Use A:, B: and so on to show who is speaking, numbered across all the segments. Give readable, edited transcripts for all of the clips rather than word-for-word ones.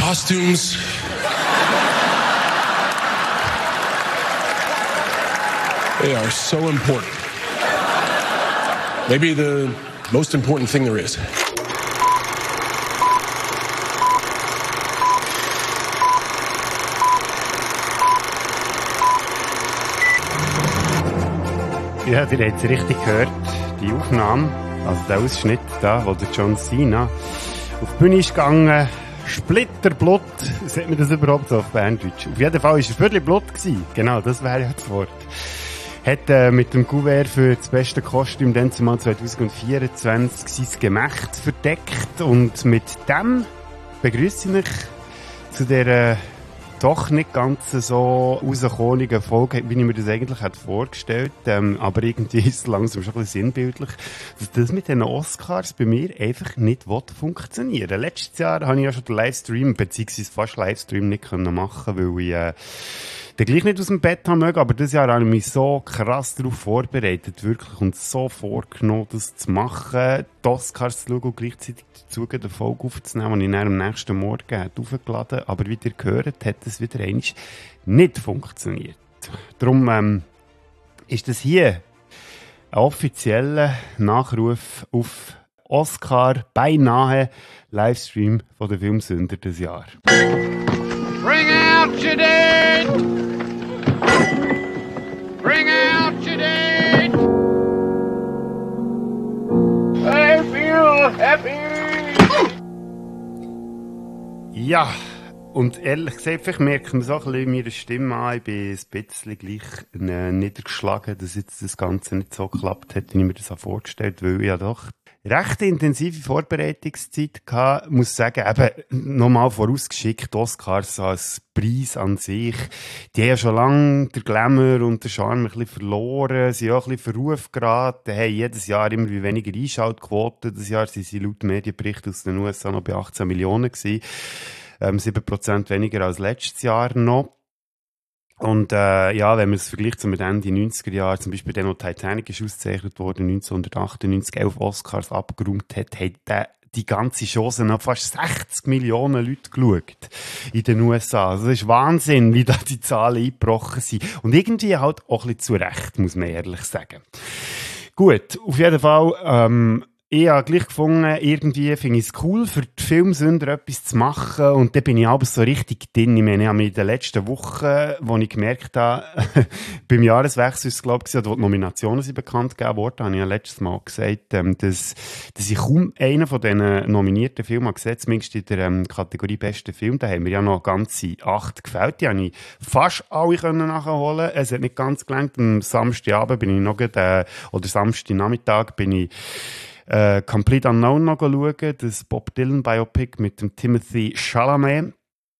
A: costumes. They are so important. Maybe the most important thing there is.
B: Ja, ihr habt es richtig gehört. Die Aufnahme, also der Ausschnitt da, wo der John Cena auf die Bühne ist gegangen, Splitterblut, sagt man das überhaupt so auf Berndeutsch? Auf jeden Fall war er völlig Blut gewesen. Genau, das wäre ja das Wort. Hat mit dem Kuvert für das beste Kostüm dann zumal 2024 sein Gemächt verdeckt und mit dem begrüße ich euch zu dieser doch nicht ganz so rausgekommene Folge, wie ich mir das eigentlich hätte vorgestellt. Aber irgendwie ist es langsam schon ein bisschen sinnbildlich, dass das mit den Oscars bei mir einfach nicht funktionieren. Letztes Jahr habe ich ja schon den Livestream, beziehungsweise fast Livestream nicht machen können, weil ich den gleich nicht aus dem Bett haben mögen, aber dieses Jahr habe ich mich so krass darauf vorbereitet, wirklich, und so vorgenommen, das zu machen, die Oscars zu schauen und gleichzeitig dazu eine Folge aufzunehmen, die ich dann am nächsten Morgen aufgeladen habe. Aber wie ihr gehört, hat das wieder einmal nicht funktioniert. Darum ist das hier ein offizieller Nachruf auf Oscar, beinahe Livestream von den Filmsünder des Jahres.
C: Bring out your dead! Bring out your dead! I feel happy!
B: Ja, und ehrlich gesagt, vielleicht merkt man so ein bisschen meiner Stimme an, ich bin ein bisschen gleich niedergeschlagen, dass jetzt das Ganze nicht so geklappt hat, wie ich mir das vorgestellt habe, weil ich ja doch recht intensive Vorbereitungszeit gehabt, muss sagen, eben, nochmal vorausgeschickt, Oscars als Preis an sich, die haben ja schon lange den Glamour und den Charme ein bisschen verloren, sind ja auch ein bisschen Verruf geraten, haben jedes Jahr immer wie weniger Einschaltquoten, das Jahr sind sie laut Medienberichten aus den USA noch bei 18 Millionen gewesen, 7% weniger als letztes Jahr noch. Und ja, wenn man es vergleicht so mit Ende 90er Jahren, zum Beispiel dann, wo Titanic ist ausgezeichnet worden, 1998, 11 Oscars abgeräumt hat, hat die ganze Chance noch fast 60 Millionen Leute geschaut in den USA. Also das ist Wahnsinn, wie da die Zahlen eingebrochen sind. Und irgendwie halt auch ein bisschen zu Recht, muss man ehrlich sagen. Gut, auf jeden Fall, ich habe gleich gefunden, irgendwie finde ich es cool, für die Filmsünder etwas zu machen, und dann bin ich aber so richtig drin. Ich meine, ich habe mich in den letzten Wochen, wo ich gemerkt habe, beim Jahreswechsel ist es, glaube ich, wo die Nominationen sind bekannt gegeben worden, habe ich ja letztes Mal gesagt, dass ich kaum einen von diesen nominierten Filmen habe gesehen, zumindest in der Kategorie Beste Film. Da haben mir ja noch ganze 8 gefällt. Die habe ich fast alle nachholen. Es hat nicht ganz gelangt. Am Samstagabend bin ich noch, oder Samstagnachmittag bin ich Complete Unknown noch schauen, das Bob Dylan Biopic mit dem Timothy Chalamet,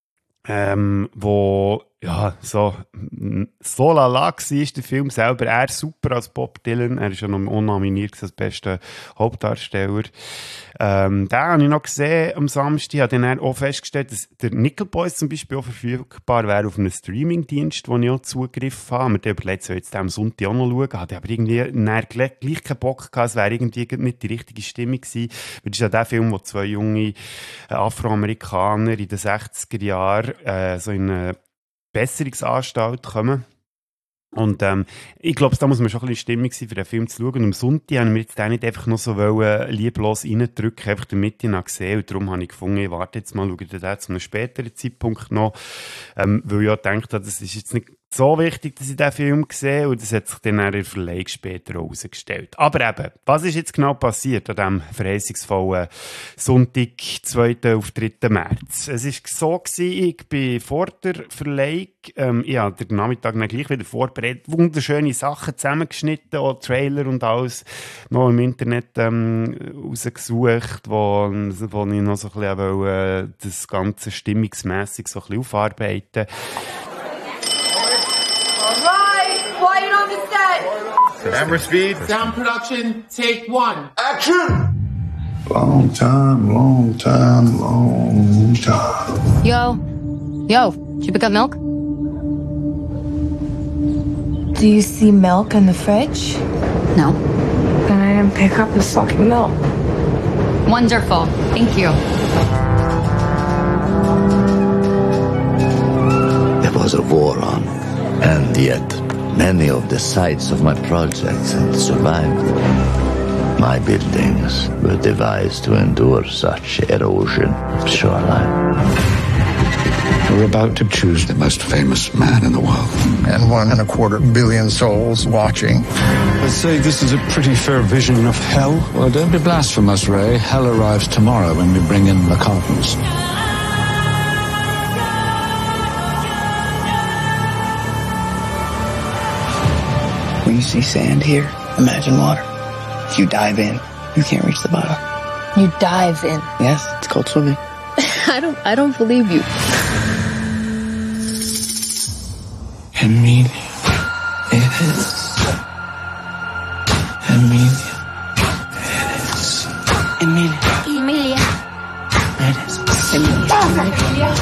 B: wo ja so lala war, der Film selber. Er super als Bob Dylan, er ist ja noch unnominiert als bester Hauptdarsteller. Den habe ich noch gesehen am Samstag. Ich habe dann auch festgestellt, dass der Nickel Boys zum Beispiel auch verfügbar wäre auf einem Streamingdienst, wo ich auch Zugriff habe. Wir haben überlegt, soll jetzt am Sonntag auch noch schauen. Hatte aber irgendwie gleich keinen Bock gehabt. Es wäre irgendwie nicht die richtige Stimmung gewesen. Weil das ist ja der Film, wo 2 junge Afroamerikaner in den 60er Jahren so in eine Besserungsanstalt kommen. Und ich glaube, da muss man schon ein bisschen Stimmung sein, für den Film zu schauen. Und am Sonntag haben wir jetzt auch nicht einfach noch so lieblos reindrücken, einfach damit ich ihn gesehen. Und darum habe ich gefunden, ich warte jetzt mal, schaue den zu einem späteren Zeitpunkt noch, weil ich auch gedacht habe, das ist jetzt nicht so wichtig, dass ich diesen Film sehe, und das hat sich dann in der Verleihung später herausgestellt. Aber eben, was ist jetzt genau passiert an diesem verheißungsvollen Sonntag, 2. auf 3. März? Es war so gewesen, ich bin vor der Verleihung, ich habe den Nachmittag dann gleich wieder vorbereitet, wunderschöne Sachen zusammengeschnitten, auch Trailer und alles noch im Internet rausgesucht, wo ich noch so ein bisschen das Ganze stimmungsmässig so ein bisschen aufarbeiten.
D: Quiet on the set.
C: Camera speed.
E: Sound production, take 1.
C: Action!
F: Long time.
D: Yo, did you pick up milk?
G: Do you see milk in the fridge?
D: No.
G: Then I didn't pick up the fucking milk.
D: Wonderful. Thank you.
H: was a war on. And yet, many of the sites of my projects had survived. My buildings were devised to endure such erosion of shoreline.
F: We're about to choose the most famous man in the world.
I: And 1.25 billion souls watching.
F: I'd say this is a pretty fair vision of hell. Well, don't be blasphemous, Ray. Hell arrives tomorrow when we bring in the cartons.
J: When you see sand here, imagine water. If you dive in, you can't reach the bottom.
G: You dive in.
J: Yes, it's called swimming.
G: I don't believe you.
J: Emilia. It is. Emilia. It is. Emilia.
D: Emilia.
J: It is. Emilia.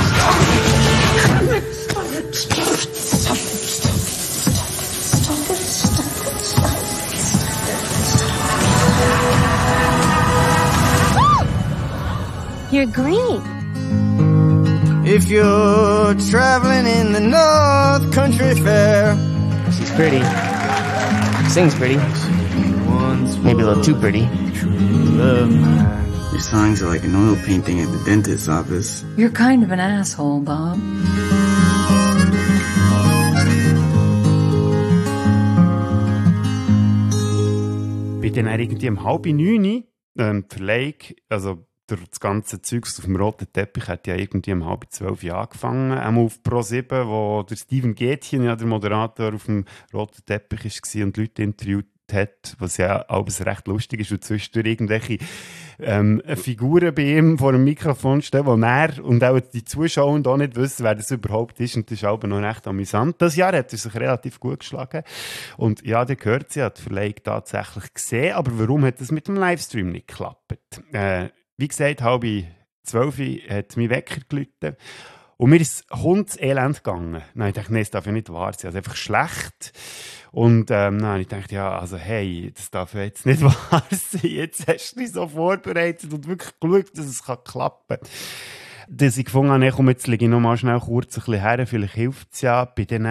D: You're green.
K: If you're traveling in the North Country Fair.
J: She's pretty. Sings pretty. Maybe a little too pretty.
K: Your songs are like an oil painting at the dentist's office.
G: You're kind of an asshole, Bob.
B: Bin dann irgendwie um 8:30 der Verleih, also das ganze Zeugs auf dem roten Teppich hat ja irgendwie um 11:30 angefangen, einmal auf Pro7, wo der Steven Gätchen, ja der Moderator, auf dem roten Teppich war und Leute interviewt hat, was ja alles recht lustig ist, und zwischendurch irgendwelche Figuren bei ihm vor dem Mikrofon stehen, wo er und auch die Zuschauer auch nicht wissen, wer das überhaupt ist, und das ist aber noch recht amüsant. Das Jahr hat er sich relativ gut geschlagen und ja, der gehört sie, hat die Verleihung tatsächlich gesehen, aber warum hat das mit dem Livestream nicht geklappt? Wie gesagt, 11:30 hat mein Wecker geläutet und mir ist hundselend gegangen. Nein, ich dachte, nee, das darf ja nicht wahr sein, also einfach schlecht. Und nein, ich dachte, ja, also hey, das darf ja jetzt nicht wahr sein. Jetzt hast du dich so vorbereitet und wirklich geschaut, dass es klappen kann. Dass ich gefunden habe, komm, jetzt lege ich noch mal schnell kurz ein bisschen her, vielleicht hilft es ja. Bin dann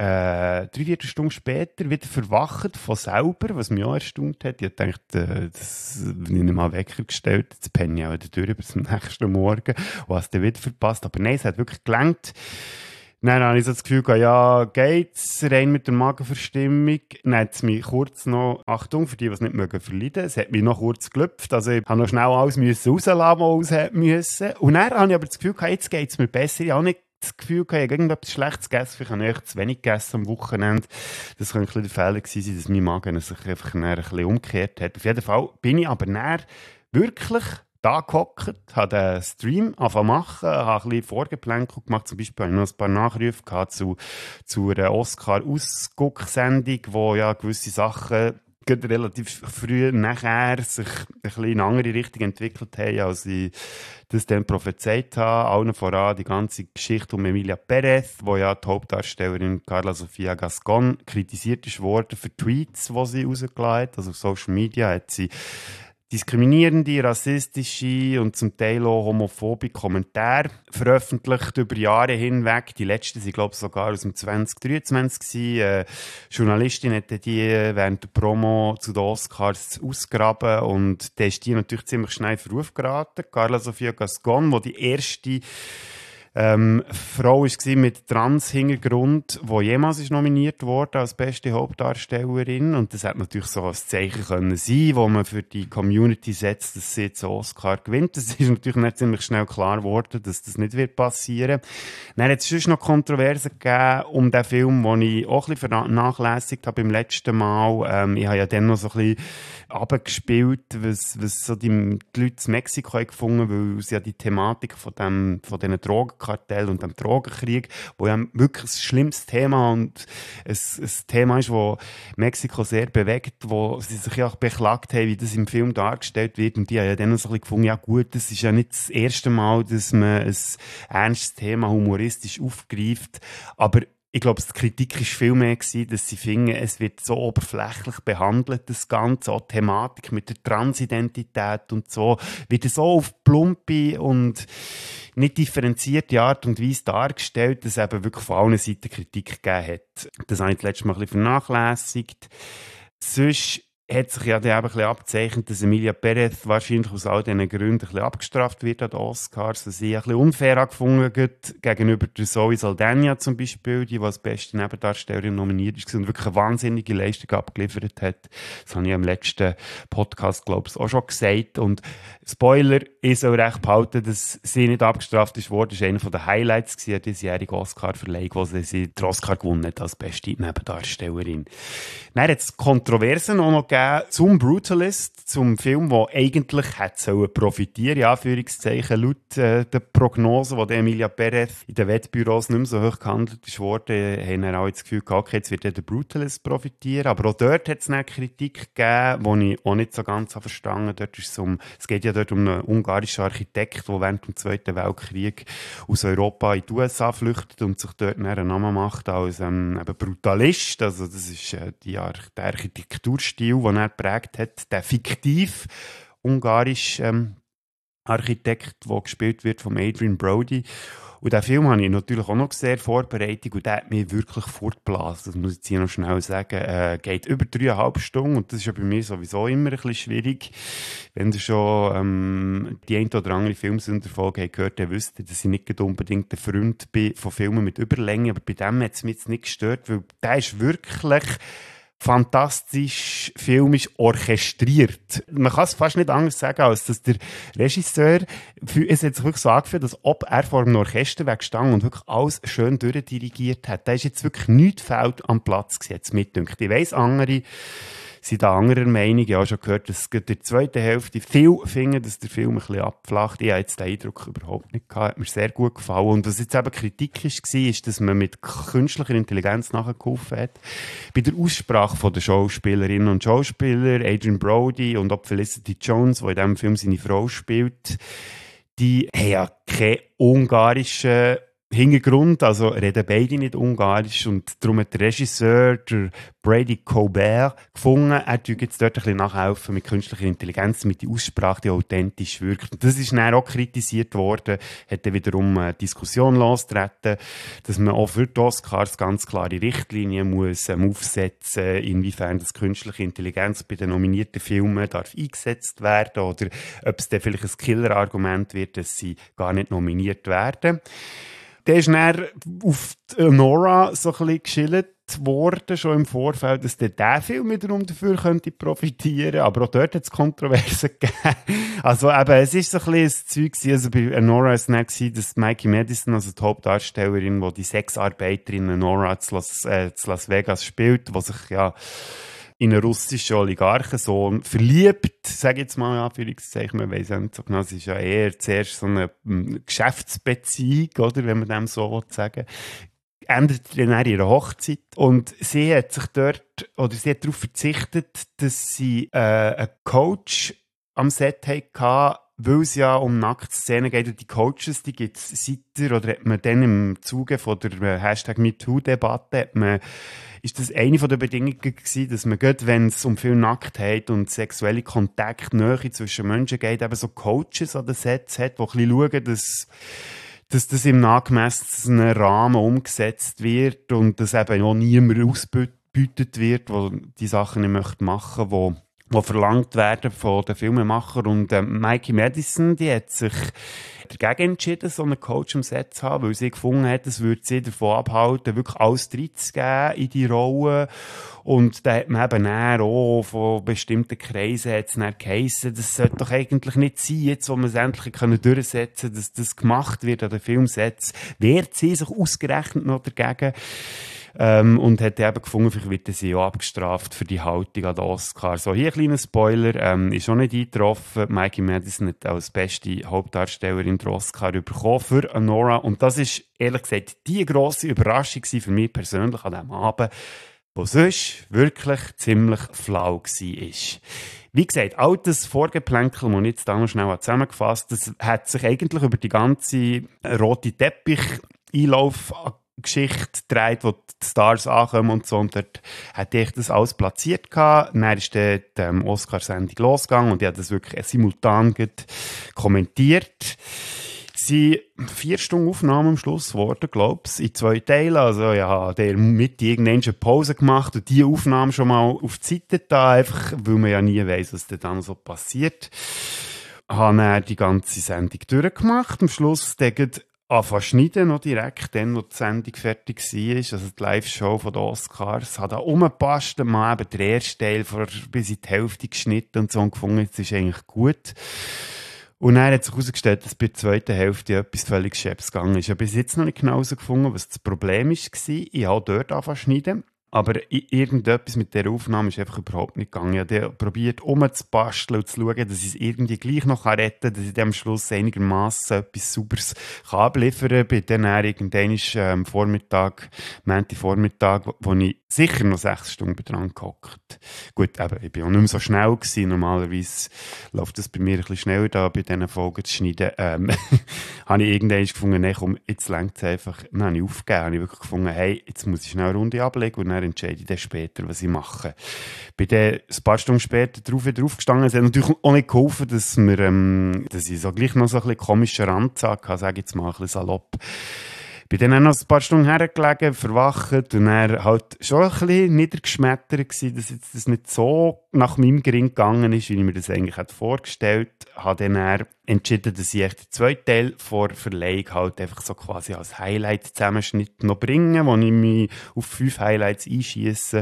B: 3/4 Stunde später wieder verwacht von selber, was mich auch erstaunt hat. Ich dachte, das bin ich mal Wecker gestellt, jetzt penne ich auch wieder durch bis zum nächsten Morgen und habe es dann wieder verpasst. Aber nein, es hat wirklich gelangt. Dann habe ich so das Gefühl gehabt, ja, geht's, rein mit der Magenverstimmung. Dann hat es mich kurz noch, Achtung, für die, die es nicht mögen, verleiden, es hat mich noch kurz gelüpft, also ich habe noch schnell alles rauslassen, was raus musste. Und dann habe ich aber das Gefühl gehabt, jetzt geht's mir besser. Ich habe nicht das Gefühl gehabt, ich habe irgendetwas Schlechtes gegessen, vielleicht habe ich echt zu wenig gegessen am Wochenende. Das könnte ein bisschen der Fehler gewesen sein, dass mein Magen sich einfach ein bisschen umgekehrt hat. Auf jeden Fall bin ich aber dann wirklich da gehockt, habe den Stream machen, habe ein bisschen Vorgeplänkel gemacht, zum Beispiel habe ich noch ein paar Nachrufe gehabt zu einer Oscar-Ausguck-Sendung, wo ja gewisse Sachen relativ früh nachher sich ein bisschen in eine andere Richtung entwickelt haben, als ich das dann prophezeit habe. Allen voran die ganze Geschichte um Emilia Perez, wo ja die Hauptdarstellerin Carla Sofia Gascon kritisiert ist worden für Tweets, die sie rausgelassen hat. Also auf Social Media hat sie diskriminierende, rassistische und zum Teil auch homophobe Kommentare veröffentlicht über Jahre hinweg. Die letzten sind, glaube ich, sogar aus dem 2023 gewesen. Journalistin hat die während der Promo zu den Oscars ausgraben und da ist die natürlich ziemlich schnell in Verruf geraten. Carla Sofia Gascon, die die erste Frau war mit Trans-Hintergrund, die jemals ist nominiert wurde als beste Hauptdarstellerin. Und das hat natürlich so ein Zeichen können sein, wo man für die Community setzt, dass sie jetzt einen Oscar gewinnt. Das ist natürlich nicht ziemlich schnell klar geworden, dass das nicht wird passieren. Dann hat es sonst noch Kontroversen gegeben um den Film, den ich auch ein bisschen vernachlässigt habe beim letzten Mal. Ich habe ja dann noch so ein bisschen abgespielt, was so die Leute in Mexiko haben gefunden, weil sie ja die Thematik von diesen Drogenkartell und dem Drogenkrieg, wo ja wirklich ein schlimmes Thema und ein Thema ist, das Mexiko sehr bewegt, wo sie sich ja auch beklagt haben, wie das im Film dargestellt wird, und die haben ja dann so ein bisschen gefunden, ja gut, das ist ja nicht das erste Mal, dass man ein ernstes Thema humoristisch aufgreift, aber ich glaube, die Kritik war viel mehr gewesen, dass sie finden, es wird so oberflächlich behandelt, das Ganze, auch die Thematik mit der Transidentität und so, wird so auf plumpe und nicht differenzierte Art und Weise dargestellt, dass es eben wirklich von allen Seiten Kritik gegeben hat. Das habe ich das letzte Mal ein bisschen vernachlässigt. Sonst hat sich ja dann eben ein bisschen abgezeichnet, dass Emilia Pérez wahrscheinlich aus all diesen Gründen ein bisschen abgestraft wird an den Oscars. Also sie ein bisschen unfair angefunden gegenüber der Zoe Saldana zum Beispiel, die als beste Nebendarstellerin nominiert ist und wirklich eine wahnsinnige Leistung abgeliefert hat. Das habe ich im letzten Podcast, glaube ich, auch schon gesagt. Und Spoiler, ich soll recht behalten, dass sie nicht abgestraft ist worden. Das war einer der Highlights der diesjährigen Oscar-Verleihung, wo sie den Oscar gewonnen hat als beste Nebendarstellerin. Dann hat es Kontroversen auch noch gegeben zum Brutalist, zum Film, der eigentlich hätte profitieren, in Anführungszeichen, laut der Prognose, die Emilia Pérez in den Wettbüros nicht mehr so hoch gehandelt ist worden, haben wir auch das Gefühl gehabt, okay, jetzt wird der Brutalist profitieren. Aber auch dort hat es eine Kritik gegeben, die ich auch nicht so ganz verstanden habe. Es geht ja dort um einen ungarischen Architekt, der während dem Zweiten Weltkrieg aus Europa in die USA flüchtet und sich dort einen Namen macht als eben Brutalist. Also das ist der Architekturstil, den er geprägt hat, der fiktiv ungarische Architekt, der gespielt wird von Adrien Brody. Und den Film habe ich natürlich auch noch sehr vorbereitet und der hat mich wirklich fortgeblasen. Das muss ich jetzt hier noch schnell sagen. Geht über 3,5 Stunden und das ist ja bei mir sowieso immer ein bisschen schwierig. Wenn ihr schon die ein oder andere Filmsünderfolge habt gehört, dann wisst ihr, dass ich nicht unbedingt ein Freund bin von Filmen mit Überlänge, aber bei dem hat es mich jetzt nicht gestört, weil der ist wirklich fantastisch filmisch orchestriert. Man kann es fast nicht anders sagen, als dass der Regisseur, es hat sich wirklich so angefühlt, als ob er vor einem Orchester weggestanden und wirklich alles schön durchdirigiert hat. Da ist jetzt wirklich nichts fehlt am Platz gesetzt, mitdünkt. Ich weiss, andere sind da anderer Meinung. Ich habe schon gehört, dass in der zweiten Hälfte viel finden, dass der Film ein bisschen abflacht. Ich habe jetzt den Eindruck überhaupt nicht gehabt. Hat mir sehr gut gefallen. Und was jetzt eben Kritik war, ist, dass man mit künstlicher Intelligenz nachgeholfen hat. Bei der Aussprache der Schauspielerinnen und Schauspieler, Adrien Brody und auch Felicity Jones, die in diesem Film seine Frau spielt, die haben ja keinen ungarischen Hintergrund, also reden beide nicht Ungarisch und darum hat der Regisseur, der Brady Colbert, gefunden, er tut jetzt dort ein bisschen nachhelfen mit künstlicher Intelligenz, mit der Aussprache, die authentisch wirkt. Und das ist dann auch kritisiert worden, hat dann wiederum eine Diskussion losgetreten, dass man auch für die Oscars ganz klare Richtlinien muss aufsetzen, inwiefern das künstliche Intelligenz bei den nominierten Filmen darf eingesetzt werden oder ob es dann vielleicht ein Killer-Argument wird, dass sie gar nicht nominiert werden. Der ist dann auf Nora so ein bisschen geschildert worden, schon im Vorfeld, dass der Film wiederum dafür könnte profitieren, aber auch dort hat es Kontroversen gegeben. Also eben, es ist so ein bisschen ein Zeug gewesen, also bei Nora war es dann gewesen, dass Mikey Madison, also die Hauptdarstellerin, die Sexarbeiterin Nora zu Las Vegas spielt, die sich ja in einen russischen Oligarchensohn verliebt, sage ich jetzt mal in Anführungszeichen, man weiss nicht so genau, es ist ja eher zuerst so eine Geschäftsbeziehung, oder, wenn man dem so sagen will, ändert dann ihre Hochzeit und sie hat sich dort, oder sie hat darauf verzichtet, dass sie einen Coach am Set hatte, weil es ja um Nacktszenen geht und die Coaches, die gibt es seither, oder hat man dann im Zuge von der #MeToo-Debatte, ist das eine der Bedingungen gewesen, dass man gerade, wenn es um viel Nacktheit und sexuelle Kontakte, Nähe zwischen Menschen geht, eben so Coaches an den Sets hat, die ein bisschen schauen, dass das im angemessenen Rahmen umgesetzt wird und dass eben auch niemand ausgebeutet wird, der die Sachen nicht machen möchte, die verlangt werden von den Filmemachern. Und Mikey Madison, die hat sich dagegen entschieden, so einen Coach am Set zu haben, weil sie gefunden hat, es würde sie davon abhalten, wirklich alles reinzugeben in die Rolle. Und da hat man eben auch von bestimmten Kreisen hat's dann geheissen, das sollte doch eigentlich nicht sein, jetzt wo wir es endlich durchsetzen können, dass das gemacht wird an den Filmsets, wehrt sie sich ausgerechnet noch dagegen. Und hat eben gefunden, vielleicht wird sie auch abgestraft für die Haltung an den Oscar. So, hier ein kleiner Spoiler, ist auch nicht eingetroffen. Mikey Madison hat als beste Hauptdarstellerin den Oscar bekommen für Nora. Und das ist, ehrlich gesagt, die grosse Überraschung für mich persönlich an diesem Abend, wo sonst wirklich ziemlich flau war. Wie gesagt, all das Vorgeplänkel, das ich jetzt da noch schnell zusammengefasst habe, das hat sich eigentlich über die ganze rote Teppich-Einlauf Geschichte dreht, wo die Stars ankommen und so, und dort hatte ich das alles platziert gehabt. Dann ist die Oscar-Sendung losgegangen und ich habe das wirklich simultan kommentiert. sind 4 Stunden Aufnahmen am Schluss geworden, glaub's, in 2 Teilen. Also, ja, der mit irgendeine Pause gemacht und die Aufnahmen schon mal auf die Seite da, einfach, weil man ja nie weiss, was dann so passiert. Habe dann die ganze Sendung durchgemacht. Am Schluss anfangen schneiden, noch direkt, dann, wo die Sendung fertig war, also die Live-Show von den Oscars. Habe da rumgepasst, mal eben den ersten Teil bis in die Hälfte geschnitten und so und gefunden, jetzt ist eigentlich gut. Und dann hat sich herausgestellt, dass bei der zweiten Hälfte etwas völlig Schäbs gegangen ist. Ich habe bis jetzt noch nicht genau herausgefunden, was das Problem war. Ich habe dort angefangen zu schneiden. Aber irgendetwas mit dieser Aufnahme ist einfach überhaupt nicht gegangen. Ich habe probiert, umzubasteln und zu schauen, dass ich es irgendwie gleich noch retten kann, dass ich am Schluss einigermaßen etwas Sauberes abliefern kann. Bin dann irgendwann Vormittag, Montagvormittag, wo ich sicher noch 6 Stunden dran gehockt. Gut, eben, ich war auch nicht mehr so schnell gewesen. Normalerweise läuft das bei mir ein bisschen schneller da, bei diesen Folgen zu schneiden. Habe ich irgendwann gefunden, nee, komm, jetzt reicht es einfach. Dann habe ich aufgegeben. Habe ich wirklich gefunden, hey, jetzt muss ich schnell eine Runde ablegen und dann entscheide ich dann später, was ich mache. Bin dann ein paar Stunden später wieder aufgestanden. Es hat natürlich auch nicht geholfen, dass ich so gleich noch so ein bisschen komischen Randsack habe, sage ich jetzt mal ein bisschen salopp. Bin dann auch noch ein paar Stunden hergelegen, verwacht und dann halt schon ein bisschen niedergeschmettert gewesen, dass jetzt das nicht so nach meinem Gring gegangen ist, wie ich mir das eigentlich hätte vorgestellt. Habe dann entschieden, dass ich echt den zweiten Teil vor Verleihung halt einfach so quasi als Highlight-Zusammenschnitt noch bringe, wo ich mich auf 5 Highlights einschiesse.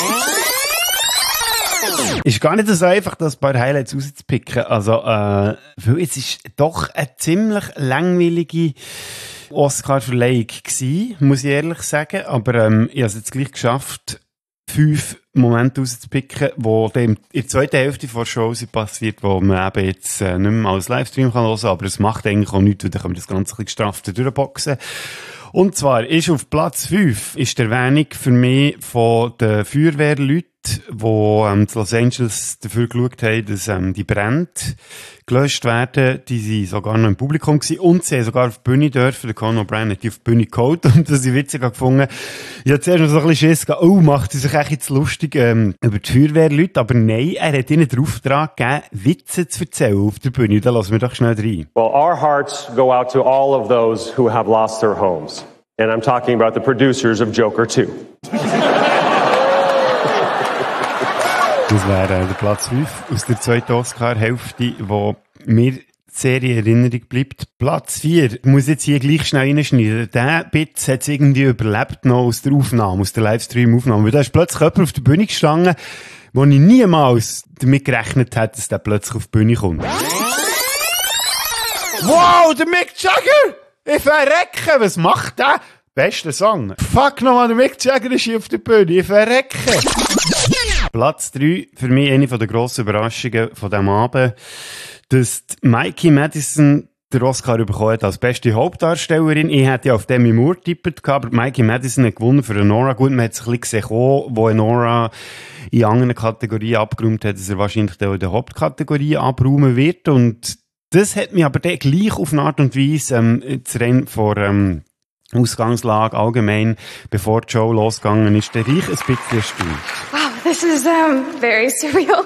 B: Ist gar nicht so einfach, das paar Highlights rauszupicken. Also, weil es ist doch eine ziemlich langweilige Oscar-Verleihung gewesen, muss ich ehrlich sagen. Aber ich habe es jetzt gleich geschafft, 5 Momente rauszupicken, die in der zweiten Hälfte der Show sind passiert, wo man eben jetzt nicht mehr als Livestream kann hören kann, aber es macht eigentlich auch nichts, weil dann kann man das Ganze ein bisschen gestrafter durchboxen. Und zwar ist auf Platz 5 ist die Erwähnung für mich von den Feuerwehrleuten, die in Los Angeles dafür geschaut haben, dass die Brände gelöscht werden. Die waren sogar noch im Publikum gewesen und sie haben sogar auf die Bühne dürfen. Der Conan O'Brien hat die auf die Bühne geholt und das ich witzig gefunden. Ich habe zuerst noch so ein bisschen Schiss gehabt, macht sie sich echt jetzt lustig über die Feuerwehrleute, aber nein, er hat ihnen den Auftrag gegeben, Witze zu erzählen auf der Bühne. Da lassen wir doch schnell rein.
L: Well, our hearts go out to all of those who have lost their homes. And I'm talking about the producers of Joker 2.
B: Das wäre der Platz 5 aus der zweiten Oscar-Hälfte, wo mir sehr in Erinnerung bleibt. Platz 4, ich muss jetzt hier gleich schnell reinschneiden. Der Bit hat es irgendwie überlebt noch aus der Aufnahme, aus der Livestream-Aufnahme. Weil da ist plötzlich jemand auf der Bühne gestanden, wo ich niemals damit gerechnet hätte, dass der plötzlich auf die Bühne kommt. Wow, der Mick Jagger! Ich verrecke! Was macht der? Bester Song. Fuck nochmal, der Mick Jagger ist hier auf der Bühne. Ich verrecke! Platz 3, für mich eine der grossen Überraschungen von diesem Abend, dass Mikey Madison den Oscar bekommen hat als beste Hauptdarstellerin. Ich hätte ja auf Demi Moore getippt, aber Mikey Madison hat gewonnen für Nora. Gut, man hat es ein bisschen gesehen, wo Nora in anderen Kategorien abgeräumt hat, dass er wahrscheinlich in der Hauptkategorie abräumen wird. Und das hat mich aber dann gleich auf eine Art und Weise das Rennen vor Ausgangslage allgemein, bevor die Show losgegangen ist, der Reich ein bisschen erstaunt.
M: Wow, this is very surreal.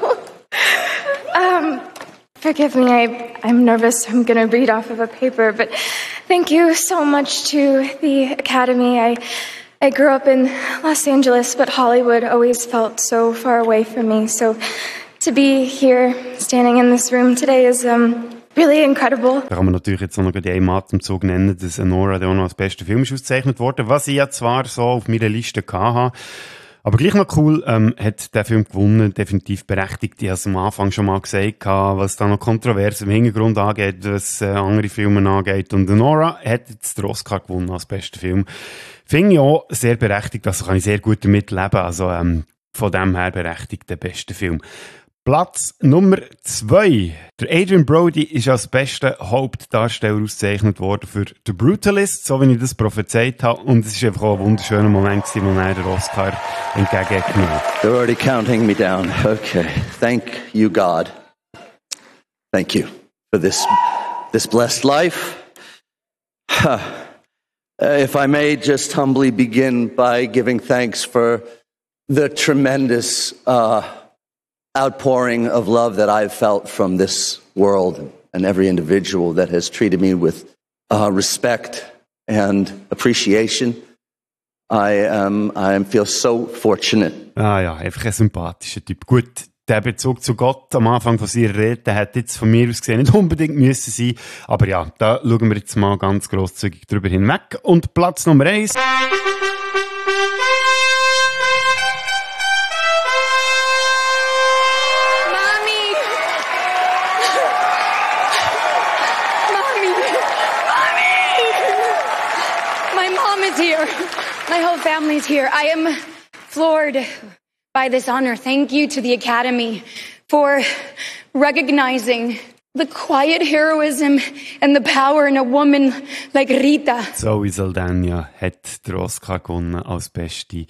M: Forgive me, I'm nervous. I'm going to read off of a paper, but thank you so much to the Academy. I grew up in Los Angeles, but Hollywood always felt so far away from me. So to be here, standing in this room today is really incredible. Da kann man natürlich jetzt noch in einem Atemzug nennen, dass Nora auch noch als bester Film ist ausgezeichnet worden, was ich ja zwar so auf meiner Liste hatte. Aber gleich noch cool, hat der Film gewonnen, definitiv berechtigt. Ich habe es am Anfang schon mal gesagt, was da noch kontrovers im Hintergrund angeht, was andere Filme angeht. Und Nora hat jetzt den Oscar gewonnen als bester Film. Finde ich auch sehr berechtigt, also kann ich sehr gut damit leben. Also von dem her berechtigt der beste Film. Platz Nummer 2. Der Adrien Brody ist als bester Hauptdarsteller ausgezeichnet worden für The Brutalist, so wie ich das prophezeit habe. Und es war einfach auch ein wunderschöner Moment, wo er den Oscar entgegengenommen hat.
H: They're already counting me down. Okay. Thank you, God. Thank you for this blessed life. If I may just humbly begin by giving thanks for the tremendous outpouring of love that I've felt from this world and every individual that has treated me with respect and appreciation. I feel so fortunate.
B: Ah ja, einfach ein sympathischer Typ. Gut, der Bezug zu Gott am Anfang von seiner Rede, der hätte jetzt von mir aus gesehen nicht unbedingt müssen sein. Aber ja, da schauen wir jetzt mal ganz grosszügig drüber hinweg. Und Platz Nummer 1.
N: My whole family's here. I am floored by this honor. Thank you to the Academy for recognizing the quiet heroism and the power in a woman like Rita.
B: Zoe Saldana hat den Oscar gewonnen als beste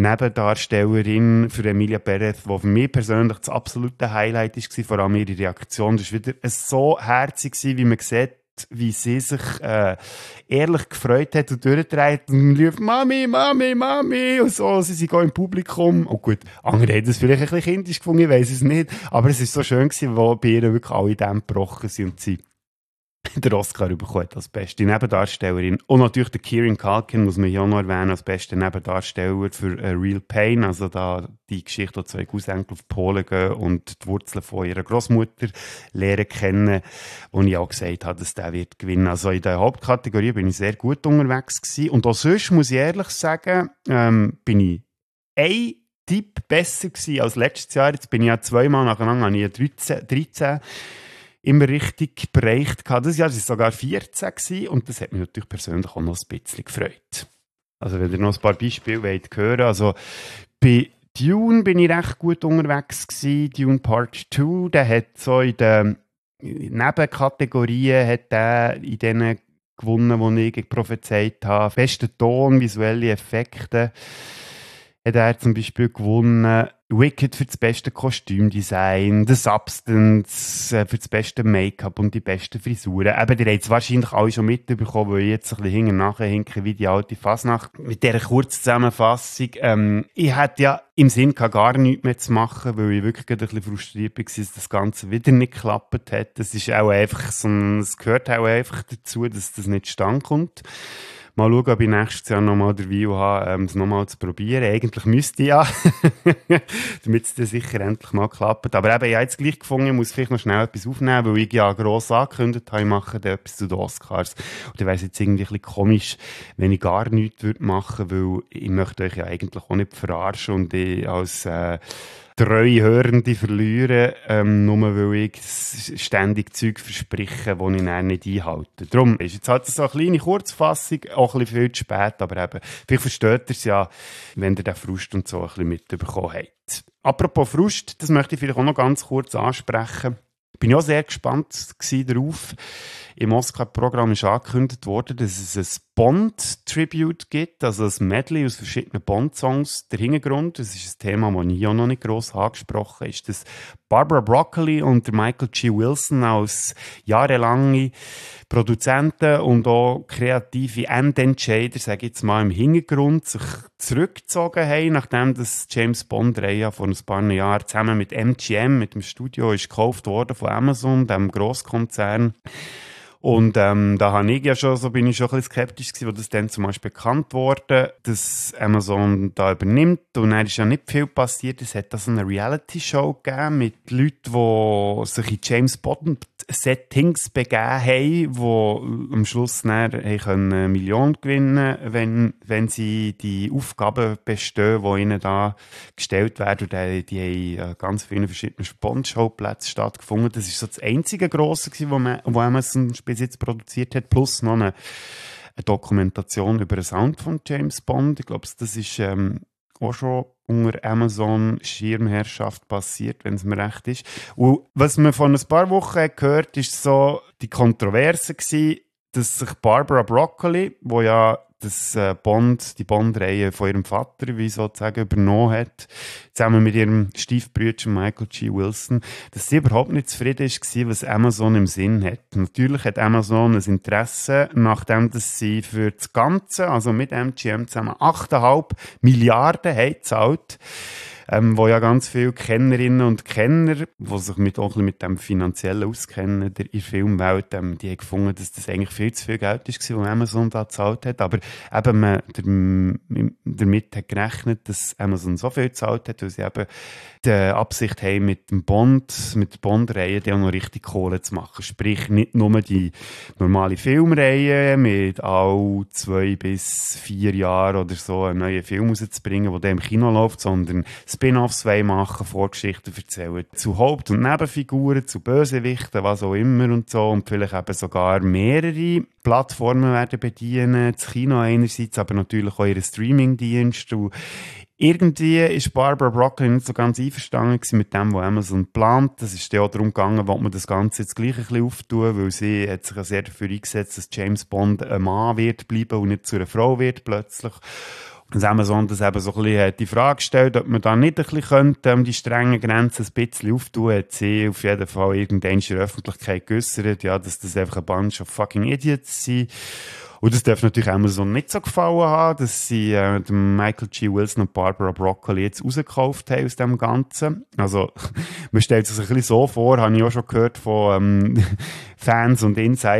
B: Nebendarstellerin für Emilia Perez, die für mich persönlich das absolute Highlight war, vor allem ihre Reaktion. Das war wieder so herzig, wie man sieht, wie sie sich ehrlich gefreut hat und durchgedreht und rief «Mami, Mami, Mami» und so. Sie sind auch im Publikum. Oh gut, andere haben das vielleicht ein bisschen kindisch gefunden, ich weiss es nicht. Aber es war so schön gewesen, wo bei ihr wirklich alle Dämme gebrochen sind und sie den Oscar bekommen als beste Nebendarstellerin. Und natürlich der Kieran Culkin muss man ja auch noch erwähnen als bester Nebendarsteller für Real Pain, also da die Geschichte, wo zwei Cousenkel auf Polen gehen und die Wurzeln von ihrer Großmutter lernen kennen, wo ich auch gesagt habe, dass der wird gewinnen. Also in der Hauptkategorie bin ich sehr gut unterwegs gewesen. Und auch sonst muss ich ehrlich sagen, bin ich ein Tipp besser gewesen als letztes Jahr. Jetzt bin ich ja zweimal nacheinander, habe ich 13 immer richtig bereicht gehabt. Dieses Jahr war es sogar 14 gewesen, und das hat mich natürlich persönlich auch noch ein bisschen gefreut. Also wenn ihr noch ein paar Beispiele wollt hören, also bei Dune bin ich recht gut unterwegs gewesen. Dune Part 2, der hat so in den Nebenkategorien hat der in denen gewonnen, die ich prophezeit habe. Bester Ton, visuelle Effekte hat er zum Beispiel gewonnen. Wicked für das beste Kostümdesign, The Substance für das beste Make-up und die besten Frisuren. Eben, ihr habt es wahrscheinlich alle schon mitbekommen, weil ich jetzt ein bisschen hinke wie die alte Fasnacht. Mit dieser Kurzzusammenfassung. Ich hätte ja im Sinn gehabt, gar nichts mehr zu machen, weil ich wirklich ein bisschen frustriert war, dass das Ganze wieder nicht geklappt hat. Das ist auch einfach es gehört auch einfach dazu, dass das nicht zustande kommt. Mal schauen, ob ich nächstes Jahr nochmal den View habe, es nochmal zu probieren. Eigentlich müsste ich ja, damit es dann sicher endlich mal klappt. Aber eben, ich habe jetzt gleich gefunden, ich muss vielleicht noch schnell etwas aufnehmen, weil ich ja gross angekündigt habe, ich mache da etwas zu den Oscars. Und dann wäre es jetzt irgendwie ein bisschen komisch, wenn ich gar nichts machen würde, weil ich möchte euch ja eigentlich auch nicht verarschen und ich als treue Hörende verlieren, nur weil ich ständig Zeug verspreche, die ich dann nicht einhalte. Darum ist jetzt halt so eine kleine Kurzfassung, auch ein bisschen viel zu spät, aber eben, vielleicht versteht ihr es ja, wenn ihr den Frust und so ein bisschen mitbekommen habt. Apropos Frust, das möchte ich vielleicht auch noch ganz kurz ansprechen. Bin ich auch sehr gespannt darauf. Im Oscar-Programm ist angekündigt worden, dass es ein Bond-Tribute gibt, also ein Medley aus verschiedenen Bond-Songs. Der Hintergrund, das ist ein Thema, das ich auch noch nicht gross angesprochen habe, ist, dass Barbara Broccoli und Michael G. Wilson als jahrelange Produzenten und auch kreative Endentscheider, sage ich jetzt mal im Hintergrund, sich zurückgezogen haben, nachdem das James Bond-Reihe vor ein paar Jahren zusammen mit MGM, mit dem Studio, ist gekauft worden von Amazon, dem Grosskonzern. Und da habe ich ja schon, so bin ich schon ein bisschen skeptisch gewesen, wo das dann zum Beispiel bekannt wurde, dass Amazon da übernimmt. Und dann ist ja nicht viel passiert. Es hat da so eine Reality-Show gegeben mit Leuten, die sich in James Bond-Settings begeben haben, die am Schluss dann eine Million gewinnen können, wenn sie die Aufgaben bestehen, die ihnen da gestellt werden. Und die haben ganz viele verschiedene Bond-Showplätze stattgefunden. Das ist so das einzige Grosse, wo Amazon bis jetzt produziert hat, plus noch eine Dokumentation über den Sound von James Bond. Ich glaube, das ist auch schon unter Amazon-Schirmherrschaft passiert, wenn es mir recht ist. Und was man vor ein paar Wochen gehört, ist so die Kontroverse gewesen, dass sich Barbara Broccoli, wo ja die Bond-Reihe von ihrem Vater, wie sozusagen, übernommen hat, zusammen mit ihrem Stiefbrüder Michael G. Wilson, dass sie überhaupt nicht zufrieden war, was Amazon im Sinn hat. Natürlich hat Amazon ein Interesse, nachdem dass sie für das Ganze, also mit MGM zusammen, 8,5 Milliarden haben gezahlt, wo ja ganz viele Kennerinnen und Kenner, die sich auch ein bisschen mit dem Finanziellen auskennen, in der Filmwelt, die haben gefunden, dass das eigentlich viel zu viel Geld war, was Amazon da gezahlt hat. Aber eben man damit hat gerechnet, dass Amazon so viel gezahlt hat, weil sie eben die Absicht haben, mit der Bond-Reihe dann auch noch richtig Kohle zu machen. Sprich, nicht nur die normale Filmreihe mit all 2 bis 4 Jahren oder so einen neuen Film rauszubringen, der dann im Kino läuft, sondern Spin-offs machen, Vorgeschichten erzählen zu Haupt- und Nebenfiguren, zu Bösewichten, was auch immer und so, und vielleicht eben sogar mehrere Plattformen werden bedienen, das Kino einerseits, aber natürlich auch ihre Streaming-Dienste. Und irgendwie ist Barbara Broccoli nicht so ganz einverstanden mit dem, was Amazon plant. Es ist ja auch darum gegangen, ob man das Ganze jetzt gleich ein bisschen auftun, weil sie hat sich ja sehr dafür eingesetzt, dass James Bond ein Mann wird bleiben und nicht zu einer Frau wird plötzlich. Und Amazon das eben so ein bisschen die Frage gestellt, ob man da nicht ein bisschen könnte, die strengen Grenzen ein bisschen auftun, hat sie auf jeden Fall irgendwann in der Öffentlichkeit geäussert, ja, dass das einfach ein Bunch of fucking Idiots sind. Und das darf natürlich Amazon nicht so gefallen haben, dass sie Michael G. Wilson und Barbara Broccoli jetzt rausgekauft haben aus dem Ganzen. Also, man stellt sich ein bisschen so vor, habe ich auch schon gehört von Fans und Insider,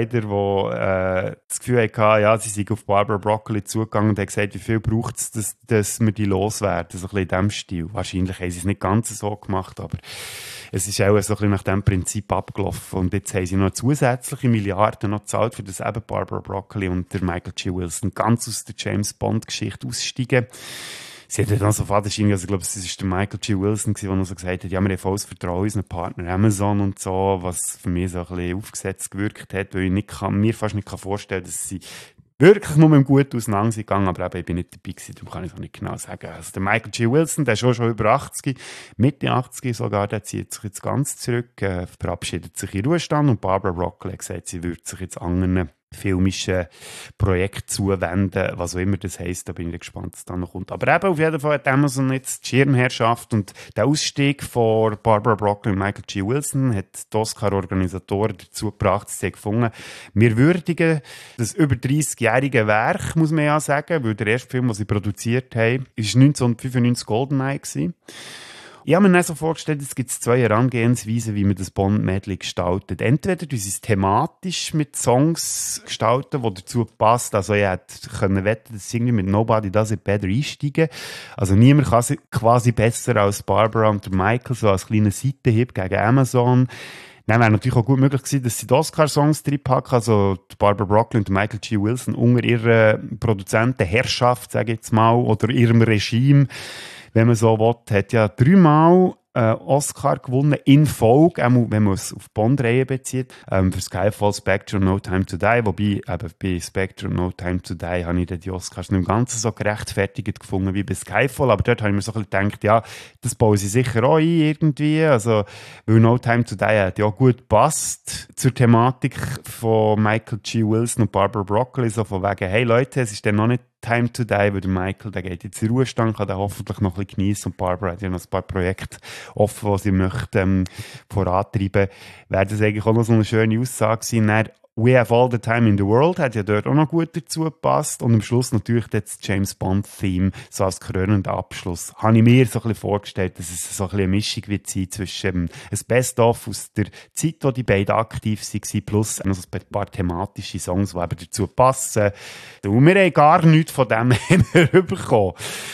B: die das Gefühl hatten, ja, sie sind auf Barbara Broccoli zugegangen und haben gesagt, wie viel braucht es, dass wir die loswerden, so ein bisschen in diesem Stil. Wahrscheinlich haben sie es nicht ganz so gemacht, aber es ist auch so ein bisschen nach diesem Prinzip abgelaufen. Und jetzt haben sie noch zusätzliche Milliarden noch gezahlt, für das eben Barbara Broccoli und der Michael G. Wilson ganz aus der James-Bond-Geschichte aussteigen. Sie hat dann so fadenscheinlich, also ich glaube, es war der Michael G. Wilson, der noch so gesagt hat, ja, wir haben volles Vertrauen in unseren Partner Amazon und so, was für mich so ein bisschen aufgesetzt gewirkt hat, weil ich mir fast nicht vorstellen kann, dass sie wirklich nur mit dem Guten auseinandergegangen, aber eben, ich bin nicht dabei gewesen, darum kann ich es auch nicht genau sagen. Also der Michael G. Wilson, der ist schon über 80, Mitte 80 sogar, der zieht sich jetzt ganz zurück, verabschiedet sich in Ruhestand, und Barbara Broccoli hat gesagt, sie würde sich jetzt anderen filmischen Projekt zuwenden, was auch immer das heisst, da bin ich gespannt, was da noch kommt. Aber eben, auf jeden Fall hat Amazon jetzt die Schirmherrschaft, und der Ausstieg von Barbara Broccoli und Michael G. Wilson hat die Oscar-Organisatoren dazu gebracht, dass sie gefunden, wir würdigen das über 30-jährige Werk, muss man ja sagen, weil der erste Film, den sie produziert haben, ist 1995 Goldeneye gewesen. Ich habe mir dann so vorgestellt, es gibt 2 Herangehensweisen, wie man das Bond-Medley gestaltet. Entweder du es thematisch mit Songs gestalten, die dazu passt. Also ich hätte können wetten, dass irgendwie mit Nobody Does It Better einsteigen. Also niemand kann quasi besser als Barbara und Michael, so als kleiner Seitenhieb gegen Amazon. Dann wäre natürlich auch gut möglich gewesen, dass sie die Oscar-Songs drin packen, also Barbara Broccoli und Michael G. Wilson unter ihrer Produzentenherrschaft, sage ich jetzt mal, oder ihrem Regime, wenn man so will, hat ja 3-mal Oscar gewonnen in Folge, wenn man es auf Bond-Reihe bezieht, für Skyfall, Spectre und No Time to Die, wobei eben bei Spectre und No Time to Die habe ich die Oscars nicht im Ganzen so gerechtfertigt gefunden wie bei Skyfall, aber dort habe ich mir so ein bisschen gedacht, ja, das bauen sie sicher auch ein irgendwie, also, weil No Time to Die hat ja auch gut gepasst zur Thematik von Michael G. Wilson und Barbara Broccoli, so von wegen, hey Leute, es ist dann noch nicht Time to Die, weil der Michael, der geht jetzt in Ruhestand, kann den hoffentlich noch ein bisschen geniessen, und Barbara hat ja noch ein paar Projekte offen, die sie möchte vorantreiben. Wäre das eigentlich auch noch so eine schöne Aussage gewesen. Dann, We Have All the Time in the World hat ja dort auch noch gut dazu gepasst, und am Schluss natürlich das James Bond-Theme so als krönender Abschluss. Habe ich mir so ein bisschen vorgestellt, dass es so ein bisschen eine Mischung wird sein zwischen ein Best-of aus der Zeit, wo die beiden aktiv waren, plus noch ein paar thematische Songs, die eben dazu passen. Und wir haben gar nichts von dem bekommen.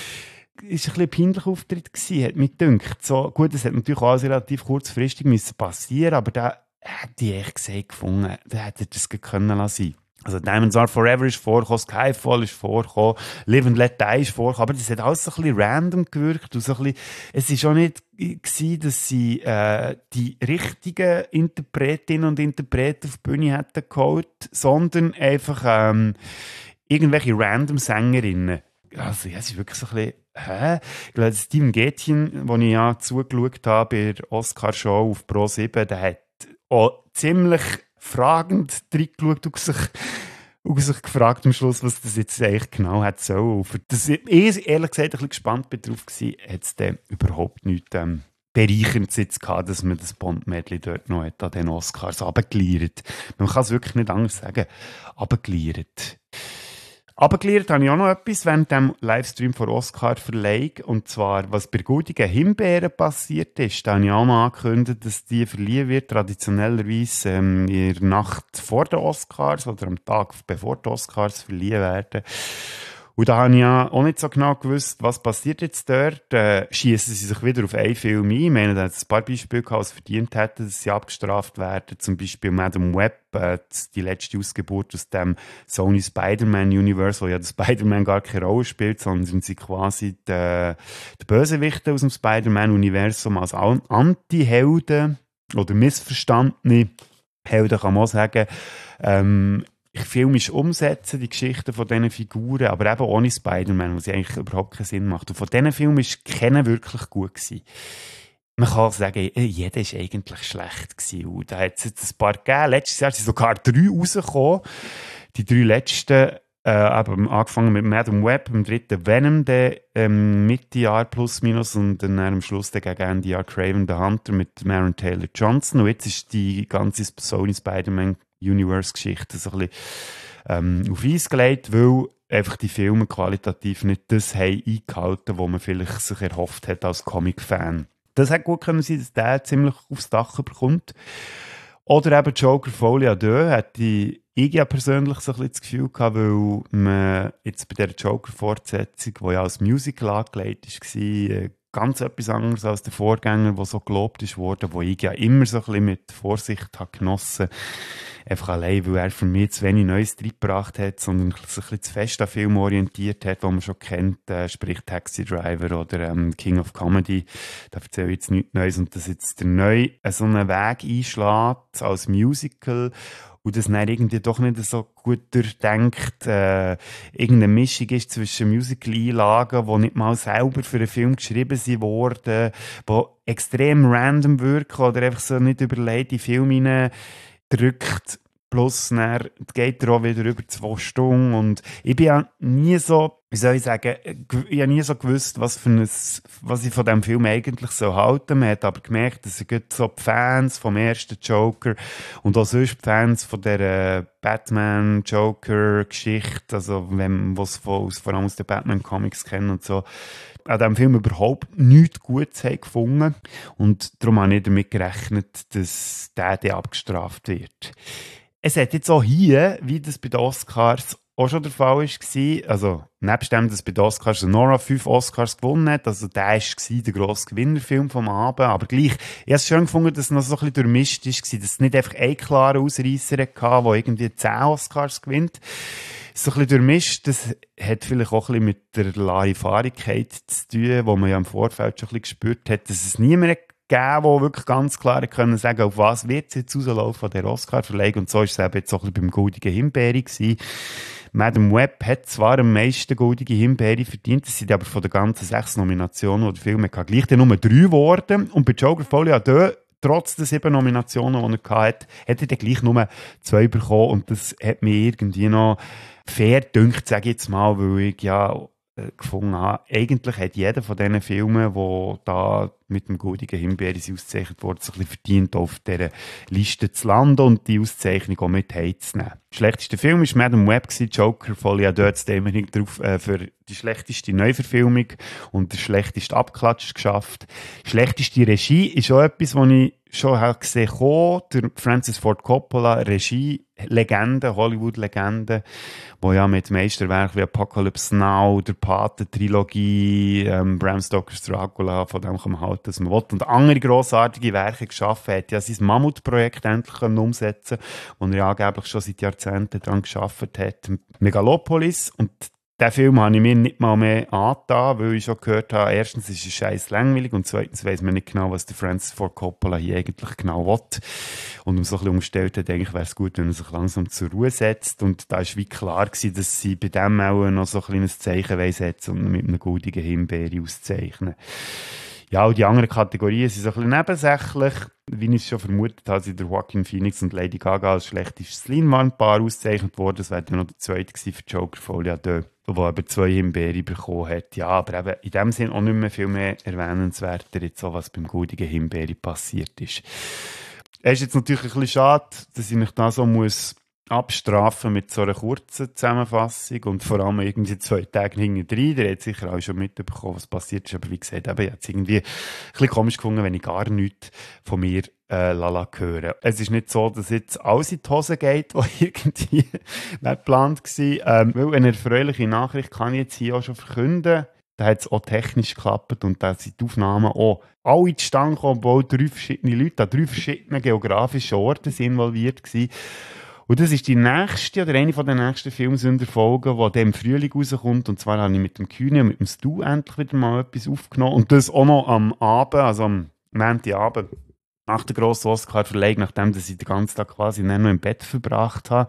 B: Es war ein peinlicher Auftritt gewesen, hat mich gedacht. So, gut, es hat natürlich auch alles relativ kurzfristig passieren, aber da hätte ich echt gesagt gefunden, da hätte das können lassen. Also Diamonds Are Forever ist vorgekommen, Skyfall ist vorgekommen, Live and Let Die ist vorgekommen, aber das hat alles so ein bisschen random gewirkt. Und so ein bisschen, es war auch nicht gewesen, dass sie die richtigen Interpretinnen und Interpreten auf die Bühne hätten geholt, sondern einfach irgendwelche random Sängerinnen. Also ja, es ist wirklich so ein bisschen, Ich glaube, Steven Gätchen, den ich ja zugeschaut habe bei der Oscar-Show auf Pro7, der hat auch ziemlich fragend reingeschaut und sich gefragt am Schluss, was das jetzt eigentlich genau hat sollen. Ich ehrlich gesagt ein bisschen gespannt bin drauf gewesen, hat es dann überhaupt nichts bereichernd jetzt gehabt, dass man das Bond-Medley dort noch hat, an den Oscars runtergeliert. Man kann es wirklich nicht anders sagen, runtergeliert. Aber gelernt habe ich auch noch etwas während dem Livestream von Oscar-Verleihung. Und zwar, was bei Goldigen Himbeeren passiert ist. Da habe ich auch noch angekündigt, dass die verliehen wird, traditionellerweise in der Nacht vor den Oscars oder am Tag bevor die Oscars verliehen werden. Und da habe ich ja auch nicht so genau gewusst, was passiert jetzt dort. Schießen sie sich wieder auf einen Film ein. Ich meine, da hat es ein paar Beispiele gehabt, die verdient hätten, dass sie abgestraft werden. Zum Beispiel Madame Web, die letzte Ausgeburt aus dem Sony Spider-Man-Universe, wo ja der Spider-Man gar keine Rolle spielt, sondern sind sie quasi die Bösewichte aus dem Spider-Man-Universum als Anti-Helden oder missverstandene Helden, kann man auch sagen. Filmisch umsetzen, die Geschichten von diesen Figuren, aber eben ohne Spider-Man, was eigentlich überhaupt keinen Sinn macht. Und von diesen Filmen war keiner wirklich gut gewesen. Man kann sagen, jeder war eigentlich schlecht gewesen. Und da hat es jetzt ein paar gegeben. Letztes Jahr sind sogar 3 rausgekommen. Die 3 letzten, aber angefangen mit Madame Web, im 3. Venom, Mitte Jahr plus minus, und dann am Schluss gegen Ende Jahr Kraven the Hunter mit Maren Taylor Johnson. Und jetzt ist die ganze Sony Spider-Man Universe-Geschichte so ein bisschen auf Eis gelegt, weil einfach die Filme qualitativ nicht das haben eingehalten, was man vielleicht sich erhofft hat als Comic-Fan. Das hätte gut können sein, dass der ziemlich aufs Dach bekommt. Oder eben Joker Folie à Deux hätte ich ja persönlich so ein bisschen das Gefühl gehabt, weil man jetzt bei dieser Joker-Fortsetzung, die ja als Musical angelegt war, ganz etwas anderes als der Vorgänger, der so gelobt ist worden, wo ich ja immer so ein bisschen mit Vorsicht habe genossen. Einfach allein, weil er für mich zu wenig Neues reingebracht hat, sondern sich ein bisschen zu fest an Filme orientiert hat, die man schon kennt, sprich Taxi Driver oder King of Comedy. Da erzähle ich jetzt nichts Neues. Und dass jetzt der Neu so einen Weg einschlägt als Musical und das dann irgendwie doch nicht so gut durchdenkt, irgendeine Mischung ist zwischen Musical-Einlagen, die nicht mal selber für einen Film geschrieben wurden, die extrem random wirken oder einfach so nicht überlegt in den Film hineindrückt. Plus, dann geht er auch wieder über 2 Stunden. Und ich bin ja nie so, wie soll ich sagen, ich habe nie so gewusst, was ich von diesem Film eigentlich so halten. Man hat aber gemerkt, dass so die Fans vom ersten Joker und auch sonst die Fans von der Batman-Joker-Geschichte, also was vor allem aus den Batman-Comics kennen und so, an diesem Film überhaupt nichts Gutes haben gefunden. Und darum habe ich damit gerechnet, dass der abgestraft wird. Es hat jetzt auch hier, wie das bei den Oscars auch schon der Fall war, also nebst dem, dass bei den Oscars Nora 5 Oscars gewonnen hat, also der war der grosse Gewinnerfilm vom Abend, aber gleich, ich habe es schön gefunden, dass es noch so ein bisschen durchmischt war, dass es nicht einfach einen klaren Ausreisser hatte, der irgendwie 10 Oscars gewinnt. So ein bisschen durchmischt, das hat vielleicht auch ein bisschen mit der Larifarigkeit zu tun, wo man ja im Vorfeld schon ein bisschen gespürt hat, dass es niemand gegeben, der wirklich ganz klar können sagen, auf was wird es jetzt rauslaufen an der Oscar-Verleihung. Und so war es eben jetzt auch ein bisschen beim Goldigen Himbeere gewesen. Madame Web hat zwar am meisten Goldige Himbeere verdient, das sind aber von den ganzen 6 Nominationen, die der Film hatte, gleich dann nur 3 geworden. Und bei Joker Folie à Deux, trotz der 7 Nominationen, die er hatte, hat er dann gleich nur 2 bekommen. Und das hat mir irgendwie noch fair gedünkt, sage ich jetzt mal, weil ich ja gefunden habe, eigentlich hat jeder von diesen Filmen, die da mit dem Goldigen Himbeere ausgezeichnet wurden, sich ein bisschen verdient, auf dieser Liste zu landen und die Auszeichnung auch mit heimzunehmen. Der schlechteste Film war Madame Web, Joker Folie à Deux, da haben wir drauf für die schlechteste Neuverfilmung und der schlechteste Abklatsch geschafft. Schlechteste Regie ist auch etwas, was ich schon gesehen habe. Der Francis Ford Coppola, Regie-Legende, Hollywood-Legende, wo ja mit Meisterwerken wie Apocalypse Now, der Pate-Trilogie, Bram Stokers Dracula, von dem kann man halten, dass man will, und andere grossartige Werke geschaffen hat. Ja, sein Mammutprojekt endlich umsetzen können, wo er ja angeblich schon seit Jahrzehnten daran gearbeitet hat. Megalopolis, und den Film habe ich mir nicht mal mehr angetan, weil ich schon gehört habe, erstens ist es scheiß langweilig und zweitens weiss man nicht genau, was der Francis Ford Coppola hier eigentlich genau will. Und um so ein bisschen umgestellt hat, denke ich, wäre es gut, wenn er sich langsam zur Ruhe setzt. Und da war wie klar gewesen, dass sie bei dem auch noch so ein kleines Zeichen setzen und mit einem Goldigen Himbeere auszeichnen. Ja, und die anderen Kategorien sind so ein bisschen nebensächlich. Wie ich es schon vermutet habe, sind der Joaquin Phoenix und Lady Gaga als schlechtestes Leinwandpaar ausgezeichnet worden. Das wäre dann noch der zweite gewesen für Joker Folie à Deux, der eben 2 Himbeere bekommen hat. Ja, aber eben in dem Sinn auch nicht mehr viel mehr erwähnenswerter, jetzt so, was beim Goldigen Himbeere passiert ist. Es ist jetzt natürlich ein bisschen schade, dass ich mich da so muss abstrafen mit so einer kurzen Zusammenfassung und vor allem irgendwie 2 Tage hinterher. Der hat sicher auch schon mitbekommen, was passiert ist. Aber wie gesagt, eben, ich habe es irgendwie ein bisschen komisch gefunden, wenn ich gar nichts von mir lala hören. Es ist nicht so, dass jetzt alles in die Hose geht, was irgendwie geplant war. Weil eine erfreuliche Nachricht kann ich jetzt hier auch schon verkünden. Da hat es auch technisch geklappt und da sind die Aufnahmen auch alle zustande gekommen, obwohl 3 verschiedene Leute an 3 verschiedenen geografischen Orten involviert waren. Und das ist die nächste oder eine von den nächsten Filmsünderfolgen, die dann im Frühling rauskommt. Und zwar habe ich mit dem Kühne und mit dem Stu endlich wieder mal etwas aufgenommen. Und das auch noch am Abend, also am Montagabend, nach der grossen Oscar-Verleihung, nachdem ich den ganzen Tag quasi noch im Bett verbracht habe.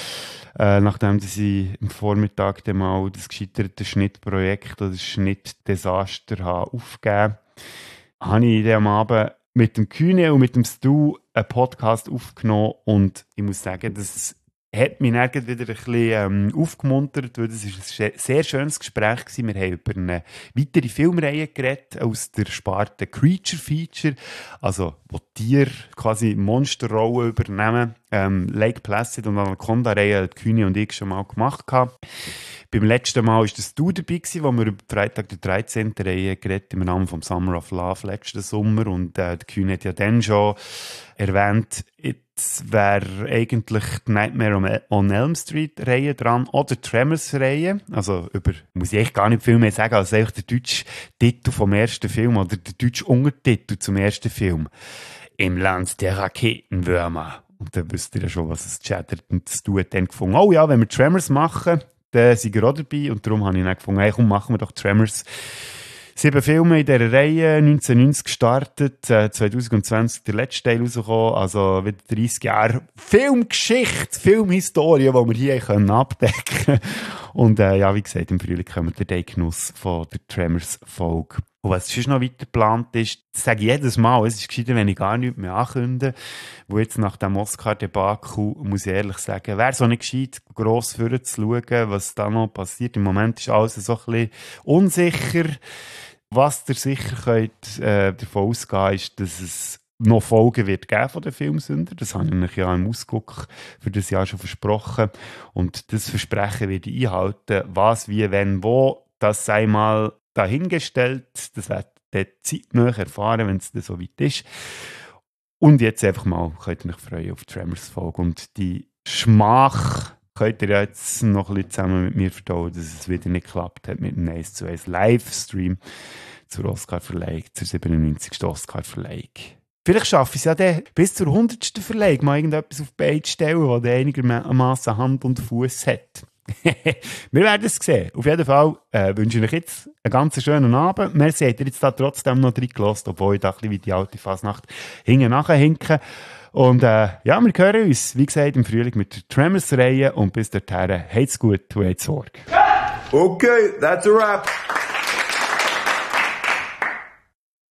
B: Nachdem ich am Vormittag dann mal das gescheiterte Schnittprojekt oder das Schnittdesaster aufgegeben habe, habe ich dann am Abend mit dem Kühne und mit dem Stu einen Podcast aufgenommen und ich muss sagen, das hat mich dann wieder ein bisschen aufgemuntert, weil das ein sehr schönes Gespräch war. Wir haben über eine weitere Filmreihe geredet, aus der Sparte Creature Feature, also wo Tiere quasi Monsterrollen übernehmen. Lake Placid und Anaconda-Reihe hat Kühne und ich schon mal gemacht haben. Beim letzten Mal war das Du dabei gewesen, wo wir über Freitag der 13. Reihe geredet im Rahmen vom Summer of Love letzten Sommer und der Kühne hat ja dann schon erwähnt, jetzt wäre eigentlich die Nightmare on Elm Street Reihe dran oder die Tremors Reihe, also muss ich echt gar nicht viel mehr sagen, als eigentlich der deutsche Titel vom ersten Film oder der deutsche Untertitel zum ersten Film. Im Land der Raketenwürmer. Und dann wisst ihr ja schon, was es chattert. Und das Du hat dann gefunden, oh ja, wenn wir Tremors machen, dann sind wir auch dabei. Und darum habe ich dann gefunden, hey, komm, machen wir doch Tremors. 7 Filme in dieser Reihe, 1990 gestartet, 2020 der letzte Teil rausgekommen, also wieder 30 Jahre Filmgeschichte, Filmhistorie, die wir hier abdecken können. Und ja, wie gesagt, im Frühling kommt der Genuss von der Tremors-Folge. Und was sonst noch weiter geplant ist, das sage ich jedes Mal, es ist gescheiter, wenn ich gar nichts mehr ankündige, wo jetzt nach dem Oscar-Debakel, muss ich ehrlich sagen, wäre so nicht gescheit, gross vorzuschauen, was da noch passiert. Im Moment ist alles so ein bisschen unsicher. Was ihr sicher könnt, davon ausgehen, ist, dass es noch Folgen wird geben von den Filmsünder. Das habe ich euch ja im Ausguck für das Jahr schon versprochen. Und das Versprechen werde ich einhalten. Was, wie, wenn, wo, das sei mal dahingestellt. Das werdet ihr zeitnah erfahren, wenn es dann so weit ist. Und jetzt einfach mal könnt ihr euch freuen auf die Tremors-Folge. Und die Schmach könnt ihr jetzt noch ein bisschen zusammen mit mir verdauen, dass es wieder nicht geklappt hat mit einem 1:1 Livestream zur Oscar-Verleihung, zur 97. Oscar-Verleihung. Vielleicht schaffe ich es ja dann bis zur 100. Verleihung mal irgendetwas auf die Beine zu stellen, das einigermaßen Hand und Fuß hat. Wir werden es sehen. Auf jeden Fall wünsche ich euch jetzt einen ganz schönen Abend. Merci, habt ihr jetzt da trotzdem noch reingelassen, obwohl ich da ein bisschen wie die alte Fasnacht hinken. Und ja, wir hören uns, wie gesagt, im Frühling mit der Tremors-Reihe und bis dorthin, habt's gut und habt's Sorge.
O: Okay, that's a wrap.